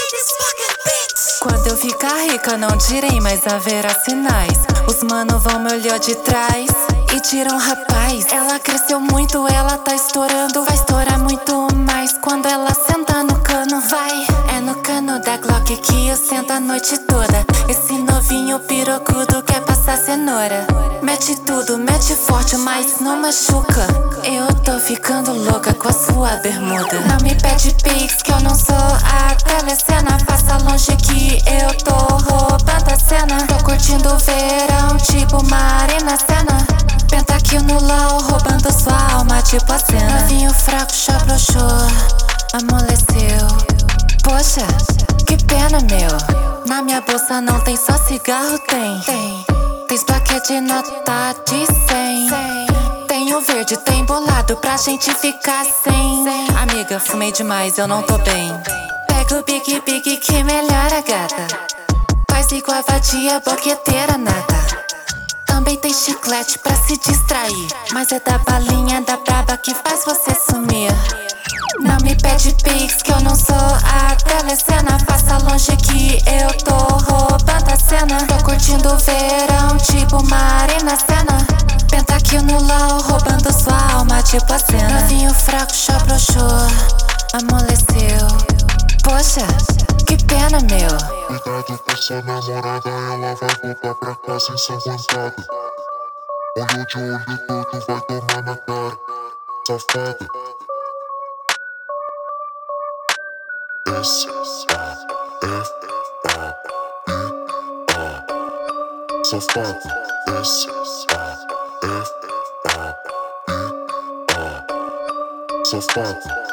Quando eu ficar rica não direi, mas haverá sinais. Os mano vão me olhar de trás e tiram rapaz. Ela cresceu muito, ela tá estourando. Vai estourar muito mais quando ela senta no cano. Vai, é no cano da Glock que eu sento a noite toda. Esse novinho pirocudo quer passar cenoura. Mete tudo, mete forte, mas não machuca. Eu tô ficando louca com a sua bermuda. Não me pede pix que eu não sou a telecena. Passa longe que eu tô roubando a cena. Tô curtindo o verão tipo Marina Sena. Pentakill no LOL roubando sua alma tipo a cena. Novinho fraco já broxou, amoleceu. Poxa, que pena meu. Na minha bolsa não tem só cigarro, tem plaquete de nota de 100. Tem o verde, tem bolado pra gente ficar sem. Amiga, fumei demais, eu não tô bem. Pega o Big Big que melhora, gata. Faz igual a vadia, boqueteira nata. Também tem chiclete pra se distrair, mas é da balinha da braba que faz você sumir. Não me pede pix que eu não sou a telecena. Passa longe que eu tô roubando a cena. Tô curtindo o verão tipo Marina Sena. Pentakill no LOL roubando sua alma tipo a cena. Novinho fraco já broxou, amoleceu. Poxa, que pena meu. Cuidado com sua namorada, ela vai voltar pra casa ensanguentada. Olho de olho todo vai tomar na cara, safada. S-A-F-A-I-A. Safada. S-A-F-A-I-A. Safada.